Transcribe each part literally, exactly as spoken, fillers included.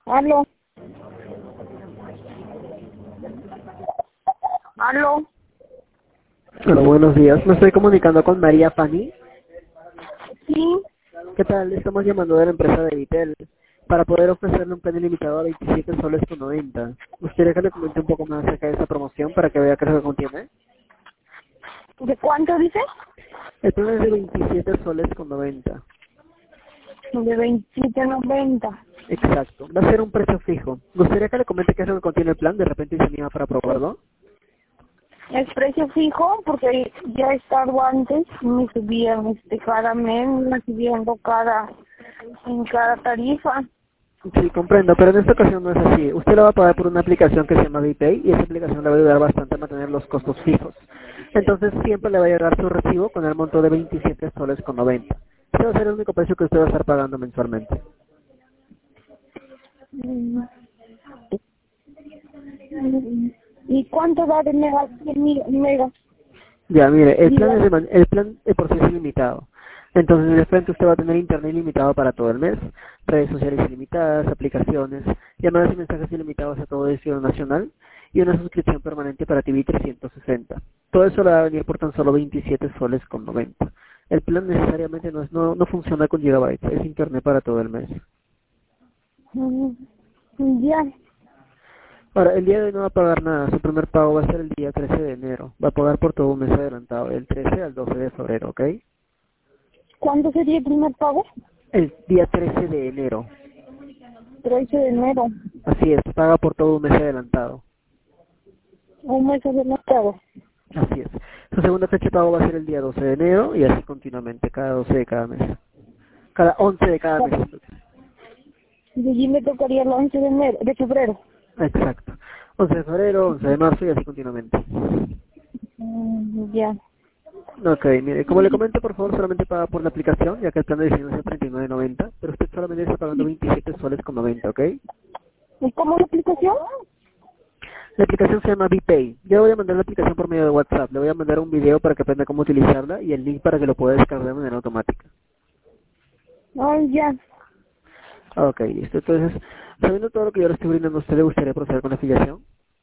Aló. Aló. Hola, buenos días. Me estoy comunicando con María Fanny. Sí. ¿Qué tal? Le estamos llamando de la empresa de Vitel para poder ofrecerle un plan ilimitado a veintisiete soles con noventa. ¿Gustaría que le comente un poco más acerca de esta promoción para que vea qué es lo que contiene? ¿De cuánto dice? El plan es de veintisiete soles con noventa. De veintisiete noventa. Exacto. Va a ser un precio fijo. ¿Gustaría que le comente qué es lo que contiene el plan? De repente se anima para probarlo. Es precio fijo porque ya he estado antes y me subían este cada mes, me subiendo cada en cada tarifa. Sí, comprendo, pero en esta ocasión no es así. Usted lo va a pagar por una aplicación que se llama VPay y esa aplicación le va a ayudar bastante a mantener los costos fijos. Entonces siempre le va a llegar su recibo con el monto de veintisiete soles con noventa. Ese va a ser el único precio que usted va a estar pagando mensualmente. Mm. ¿Y cuánto va de mega? mega? Ya, mire, el plan, Diga. es de man- el plan de por sí es ilimitado. Entonces, de frente usted va a tener internet ilimitado para todo el mes, redes sociales ilimitadas, aplicaciones, llamadas y mensajes ilimitados a todo el ciudad nacional y una suscripción permanente para T V trescientos sesenta. Todo eso le va a venir por tan solo veintisiete soles con noventa. El plan necesariamente no, es, no, no funciona con gigabytes, es internet para todo el mes. Mm, Ya. Ahora, el día de hoy no va a pagar nada, su primer pago va a ser el día trece de enero, va a pagar por todo un mes adelantado, del trece al doce de febrero, ¿ok? ¿Cuándo sería el primer pago? El día trece de enero. trece de enero. Así es, paga por todo un mes adelantado. Un mes adelantado. Así es. Su segunda fecha de pago va a ser el día doce de enero y así continuamente, cada doce de cada mes. Cada once de cada mes. Y allí me tocaría el once de enero, de febrero. Exacto. once de febrero, once de marzo y así continuamente. Mm, Ya. Ok, mire, como le comento, por favor, solamente paga por la aplicación, ya que el plan de diseño es de treinta y nueve noventa, pero usted solamente está pagando veintisiete soles con noventa, ¿ok? ¿Y cómo la aplicación? La aplicación se llama VPay. Yo le voy a mandar la aplicación por medio de WhatsApp. Le voy a mandar un video para que aprenda cómo utilizarla y el link para que lo pueda descargar de manera automática. Ah, ya. Ok, listo. Entonces, sabiendo todo lo que yo le estoy brindando a usted, ¿le gustaría proceder con la afiliación?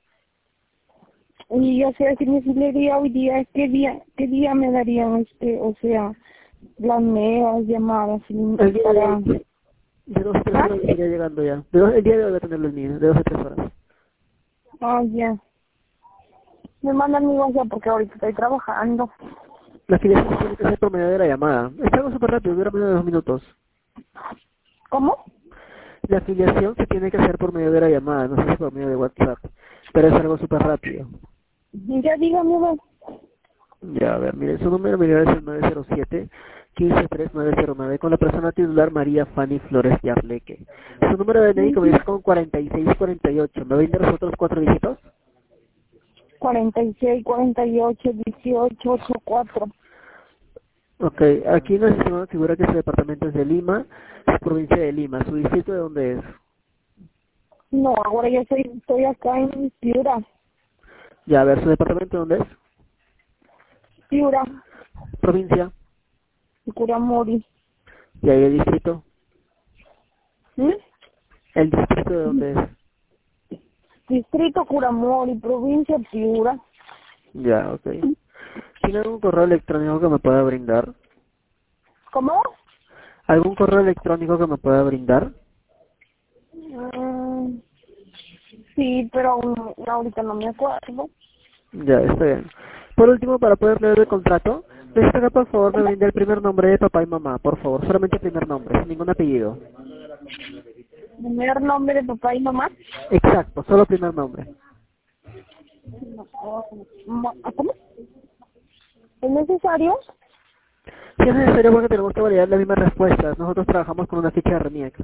Y yo sé si me afiliaría hoy día, ¿qué día, qué día me darían este, o sea, las megas, llamadas, y- El día de para... hoy, de dos a tres ¿Ah? horas estaría llegando ya. De dos- el día de hoy va a tenerlo el niño, de dos a tres horas. Ah, ya. Me mandan mi WhatsApp porque ahorita estoy trabajando. La afiliación tiene que ser por medio de la llamada. Es algo súper rápido, dura menos de dos minutos. ¿Cómo? La afiliación se tiene que hacer por medio de la llamada, no sé si por medio de WhatsApp, pero es algo súper rápido. Ya dígame, a ver. Ya, a ver, mire, su número mire, es el nueve cero siete, uno cinco tres nueve cero nueve con la persona titular María Fanny Flores Yarleque. Su número de D N I comienza con cuarenta y seis cuarenta y ocho. ¿Me brinda los otros cuatro dígitos? cuarenta y seis, cuarenta y ocho, dieciocho, ochenta y cuatro. Ok, aquí en el sistema figura que su departamento es de Lima, su provincia de Lima. ¿Su distrito de dónde es? No, ahora yo estoy, estoy acá en Piura. Ya, a ver, ¿su departamento dónde es? Piura, Provincia. Curamori. Y ahí el distrito. ¿Mm? ¿El distrito de dónde es? Distrito Curamori, provincia Piura. Ya, ok. ¿Tiene algún correo electrónico que me pueda brindar? ¿Cómo? ¿Algún correo electrónico que me pueda brindar? Mm, sí, pero aún- ahorita no me acuerdo. Ya, está bien. Por último, para poder leer el contrato, necesito que por favor me brinde el primer nombre de papá y mamá, por favor, solamente el primer nombre, sin ningún apellido. Primer nombre de papá y mamá. Exacto, solo primer nombre. Ma- ¿Cómo? ¿Es necesario? Si es necesario porque tenemos que validar las mismas respuestas, nosotros trabajamos con una ficha de RENIEC.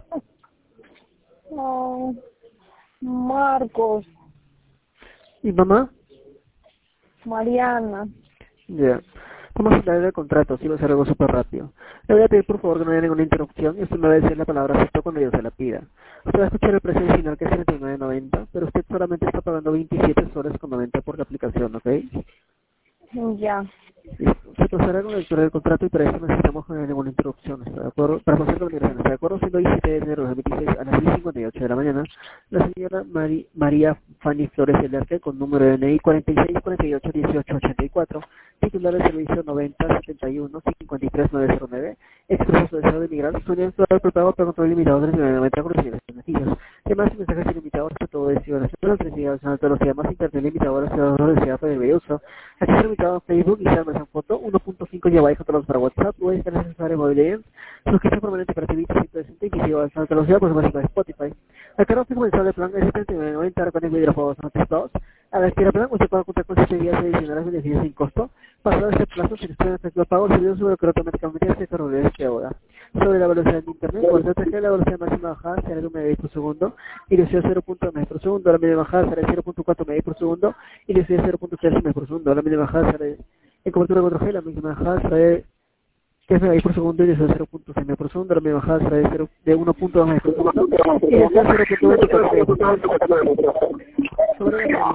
Ah, Marcos, ¿Y mamá? Mariana. Ya. Vamos a leer el contrato, si va a ser algo súper rápido. Le voy a pedir por favor que no haya ninguna interrupción y usted me va a decir la palabra acepto cuando yo se la pida. Usted va a escuchar el precio original que es treinta y nueve noventa, pero usted solamente está pagando veintisiete soles con noventa por la aplicación, ¿ok? Ya. Listo. Se procederá con la lectura del contrato y para eso necesitamos que no haya ninguna interrupción. ¿Está de acuerdo? Para proceder con la migración. ¿Está de acuerdo? Siendo diecisiete de enero de dos mil veintiséis a las diez y cincuenta y ocho de la mañana, la señora Mari, María Fanny Flores Elerte, con número de N I cuarenta y seis cuarenta y ocho dieciocho ochenta y cuatro, titular del servicio noventa setenta y uno cincuenta y tres novecientos nueve, expresa su deseo de emigrar, su unión al prepago para control limitado de la noventa con los siguientes beneficios. Llamadas y mensajes ilimitados a todo destino nacional, electricidad nacional, todos los llamadas, internet limitado a la ciudad de ciudad para el uso, acceso limitado a Facebook y salmas en foto, uno punto cinco gigabytes controlados para WhatsApp, puede estar necesario móvil, suscripción permanente para T V, sitio de sesenta y cinco a la velocidad por básico de Spotify. El cargo fijo mensual del plan es setenta y nueve noventa con el videojuegos no testados. A la espera plan, usted puede contar con siete días adicionales de beneficios sin costo. Pasado este plazo, si después de efectuar pago, el servicio sobre que automáticamente se carga este ahora. Sobre la velocidad de internet, cuando se la velocidad máxima bajada será de un megabit por segundo y la velocidad cero punto dos megabits por segundo, la media bajada será de cero punto cuatro megabits por segundo y la velocidad cero punto tres megabits por segundo, la media bajada será de, en cobertura cuatro G, la máxima bajada será de tres megabits por segundo y de cero punto seis megabits por segundo, la media bajada será de, cero, de uno punto dos megabits por segundo y de cero punto veinticuatro megabits por segundo. Sobre la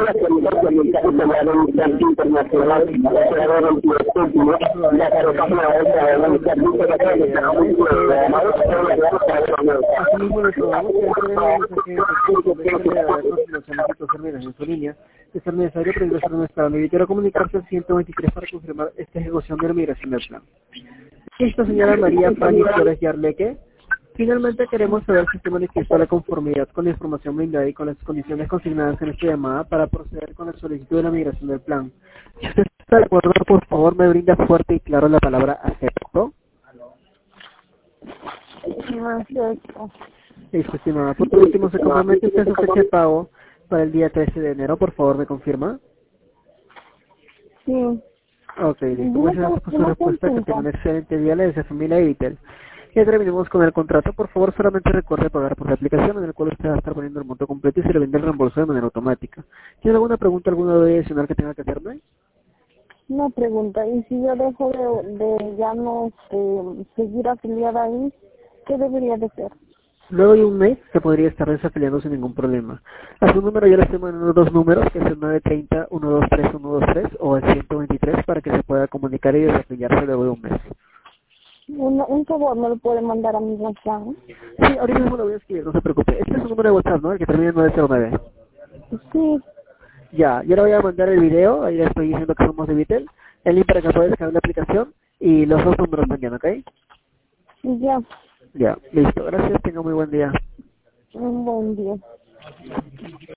asimismo, les probamos que en línea de ser necesario para ingresar a nuestra ley. Quiero comunicarse al ciento veintitrés para confirmar esta ejecución de la migración del plan. Esta señora María Fanny Flores Yarleque. Finalmente queremos saber si se manifiesta la conformidad con la información brindada y con las condiciones consignadas en esta llamada para proceder con la solicitud de la migración del plan. Si usted está de acuerdo, por favor me brinda fuerte y claro la palabra acepto. Acepto. Listo, estimada. Por último, se compromete usted a su fecha de pago para el día trece de enero, por favor, ¿me confirma? Sí. Ok, listo. Muchas gracias por su respuesta. Que tenga un excelente día. Le desea familia Evitel. Ya terminemos con el contrato. Por favor, solamente recuerde pagar por la aplicación en el cual usted va a estar poniendo el monto completo y se le vende el reembolso de manera automática. ¿Tiene alguna pregunta, alguna duda adicional que tenga que hacerme? Una pregunta, y si yo dejo de, de ya no este, seguir afiliada ahí, ¿qué debería de hacer? Luego de un mes se podría estar desafiliando sin ningún problema. A su número yo le estoy mandando dos números, que es el nueve tres cero, uno dos tres, uno dos tres o el ciento veintitrés para que se pueda comunicar y desafiliarse luego de un mes. Un, un favor, ¿me lo puede mandar a mi WhatsApp? Sí, ahorita mismo lo voy a escribir, no se preocupe. Este es su número de WhatsApp, ¿no? El que termina en nueve cero nueve. Sí. Ya, yo le voy a mandar el video, ahí le estoy diciendo que somos de Vitel, el link para que pueda descargar la aplicación y los dos números también, ¿ok? Ya. Ya, listo, gracias, tenga muy buen día. Un buen día.